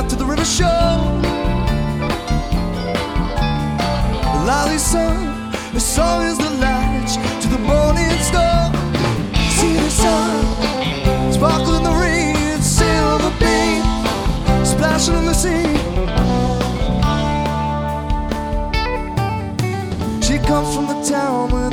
to the river shore. The lively sun, the song is the latch to the morning star. See the sun sparkle in the rain, sail on the beam, splashing in the sea. She comes from the town where